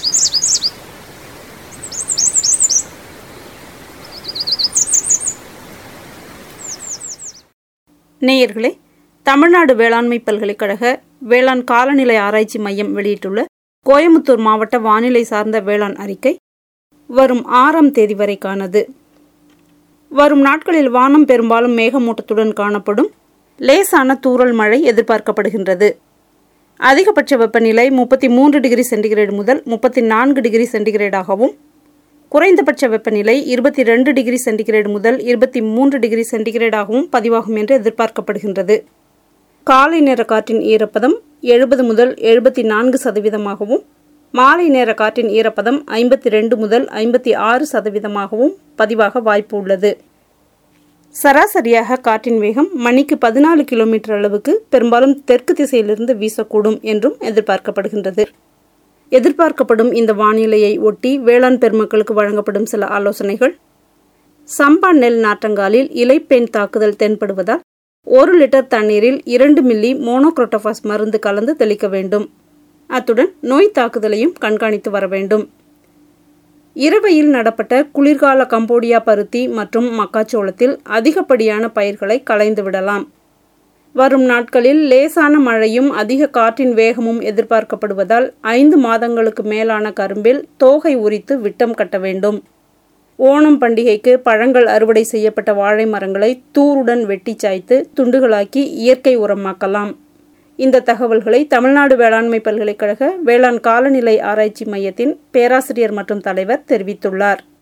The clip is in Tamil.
நேயர்களே, தமிழ்நாடு வேளாண்மை பல்கலைக்கழக வேளாண் காலநிலை ஆராய்ச்சி மையம் வெளியிட்டுள்ள கோயமுத்தூர் மாவட்ட வானிலை சார்ந்த வேளாண் அறிக்கை வரும் 6ஆம் தேதி வரைக்கானது. வரும் நாட்களில் வானம் பெரும்பாலும் மேகமூட்டத்துடன் காணப்படும். லேசான தூறல் மழை எதிர்பார்க்கப்படுகின்றது. அதிகபட்ச வெப்பநிலை 33 டிகிரி சென்டிகிரேடு முதல் 34 டிகிரி சென்டிகிரேடாகவும், குறைந்தபட்ச வெப்பநிலை 22 டிகிரி சென்டிகிரேடு முதல் 23 டிகிரி சென்டிகிரேடாகவும் பதிவாகும் என்று எதிர்பார்க்கப்படுகின்றது. காலை நேர காற்றின் ஈரப்பதம் 70 முதல் 74%, மாலை நேர காற்றின் ஈரப்பதம் 52 முதல் 56%, பதிவாக வாய்ப்பு உள்ளது. சராசரியாக காற்றின் வேகம் மணிக்கு 14 கிலோமீட்டர் அளவுக்கு பெரும்பாலும் தெற்கு திசையிலிருந்து வீசக்கூடும் என்றும் எதிர்பார்க்கப்படுகின்றது. எதிர்பார்க்கப்படும் இந்த வானிலையை ஒட்டி வேளாண் பெருமக்களுக்கு வழங்கப்படும் சில ஆலோசனைகள். சம்பா நெல் நாற்றங்காலில் இலைப்பேன் தாக்குதல் தென்படுவதால் 1 லிட்டர் தண்ணீரில் 2 மில்லி மோனோக்ரோட்டோபாஸ் மருந்து கலந்து தெளிக்க வேண்டும். அத்துடன் நோய் தாக்குதலையும் கண்காணித்து வர வேண்டும். இரவையில் நடப்பட்ட குளிர்கால கம்போடியா பருத்தி மற்றும் மக்காச்சோளத்தில் அதிகப்படியான பயிர்களை களைந்து விடலாம். வரும் நாட்களில் லேசான மழையும் அதிக காற்றின் வேகமும் எதிர்பார்க்கப்படுவதால் 5 மாதங்களுக்கு மேலான கரும்பில் தோகை உரித்து விட்டம் கட்ட வேண்டும். ஓணம் பண்டிகைக்கு பழங்கள் அறுவடை செய்யப்பட்ட வாழை மரங்களை தூருடன் வெட்டி சாய்த்து துண்டுகளாக்கி இயற்கை உரமாக்கலாம். இந்த தகவல்களை தமிழ்நாடு வேளாண்மை பல்கலைக்கழக வேளாண் காலநிலை ஆராய்ச்சி மையத்தின் பேராசிரியர் மற்றும் தலைவர் தெரிவித்துள்ளார்.